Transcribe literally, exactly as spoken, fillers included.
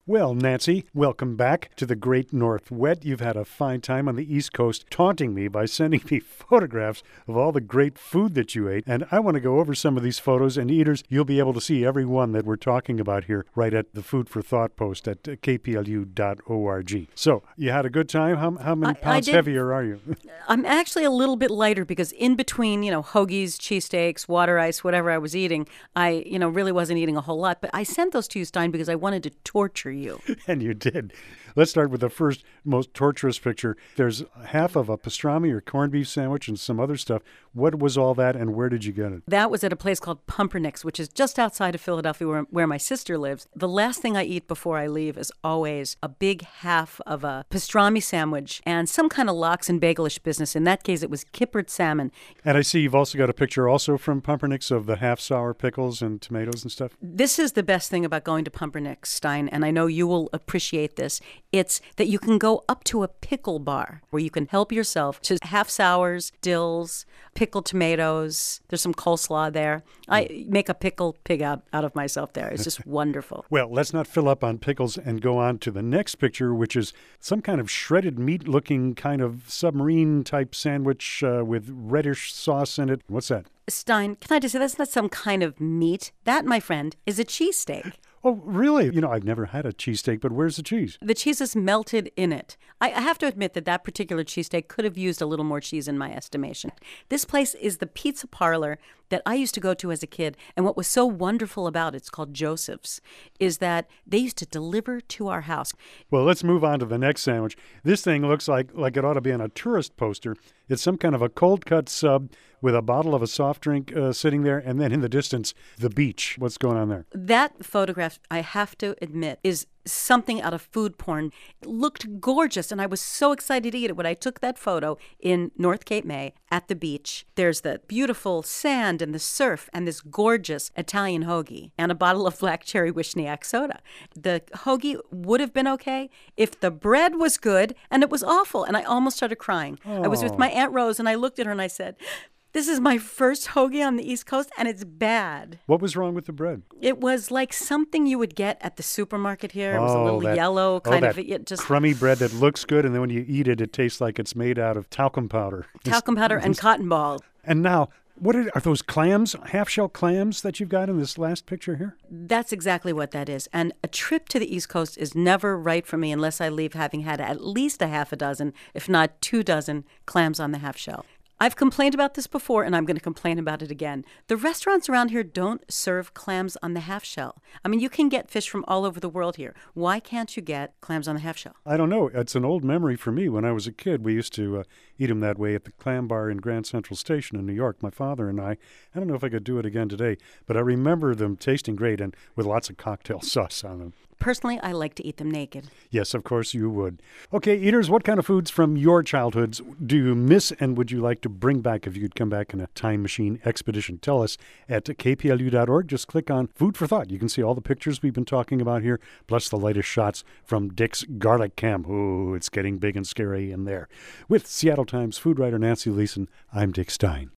Well, Nancy, welcome back to the Great North Wet. You've had a fine time on the East Coast taunting me by sending me photographs of all the great food that you ate. And I want to go over some of these photos. And eaters, you'll be able to see every one that we're talking about here right at the Food for Thought post at k p l u dot org. So you had a good time? How, how many I, pounds I did, heavier are you? I'm actually a little bit lighter because in between, you know, hoagies, cheesesteaks, water ice, whatever I was eating, I, you know, really wasn't eating a whole lot. But I sent those to you, Stein, because I wanted to torture you. You. And you did. Let's start with the first most torturous picture. There's half of a pastrami or corned beef sandwich and some other stuff. What was all that and where did you get it? That was at a place called Pumpernicks, which is just outside of Philadelphia where, where my sister lives. The last thing I eat before I leave is always a big half of a pastrami sandwich and some kind of lox and bagelish business. In that case, it was kippered salmon. And I see you've also got a picture also from Pumpernicks of the half sour pickles and tomatoes and stuff. This is the best thing about going to Pumpernicks, Stein, and I know you will appreciate this. It's that you can go up to a pickle bar where you can help yourself to half sours, dills, pickled tomatoes. There's some coleslaw there. I make a pickle pig out, out of myself there. It's just wonderful. Well, let's not fill up on pickles and go on to the next picture, which is some kind of shredded meat-looking kind of submarine-type sandwich uh, with reddish sauce in it. What's that? Stein, can I just say that's not some kind of meat. That, my friend, is a cheesesteak. Oh, really? You know, I've never had a cheesesteak, but where's the cheese? The cheese is melted in it. I have to admit that that particular cheesesteak could have used a little more cheese in my estimation. This place is the pizza parlor that I used to go to as a kid. And what was so wonderful about it, it's called Joseph's, is that they used to deliver to our house. Well, let's move on to the next sandwich. This thing looks like, like it ought to be on a tourist poster. It's some kind of a cold-cut sub with a bottle of a soft drink uh, sitting there, and then in the distance, the beach. What's going on there? That photograph, I have to admit, is something out of food porn. It looked gorgeous, and I was so excited to eat it when I took that photo in North Cape May at the beach. There's the beautiful sand and the surf and this gorgeous Italian hoagie and a bottle of black cherry Wishniak soda. The hoagie would have been okay if the bread was good, and it was awful, and I almost started crying. Oh. I was with my Aunt Rose, and I looked at her and I said, this is my first hoagie on the East Coast, and it's bad. What was wrong with the bread? It was like something you would get at the supermarket here. It oh, was a little that, yellow, kind oh, of. It just crummy bread that looks good, and then when you eat it, it tastes like it's made out of talcum powder. Talcum powder and cotton ball. And now, what are, are those clams, half-shell clams that you've got in this last picture here? That's exactly what that is. And a trip to the East Coast is never right for me unless I leave having had at least a half a dozen, if not two dozen, clams on the half shell. I've complained about this before, and I'm going to complain about it again. The restaurants around here don't serve clams on the half shell. I mean, you can get fish from all over the world here. Why can't you get clams on the half shell? I don't know. It's an old memory for me. When I was a kid, we used to uh, eat them that way at the Clam Bar in Grand Central Station in New York, my father and I. I don't know if I could do it again today, but I remember them tasting great and with lots of cocktail sauce on them. Personally, I like to eat them naked. Yes, of course you would. Okay, eaters, what kind of foods from your childhoods do you miss and would you like to bring back if you could come back in a time machine expedition? Tell us at k p l u dot org. Just click on Food for Thought. You can see all the pictures we've been talking about here, plus the latest shots from Dick's Garlic Camp. Oh, it's getting big and scary in there. With Seattle Times food writer Nancy Leeson, I'm Dick Stein.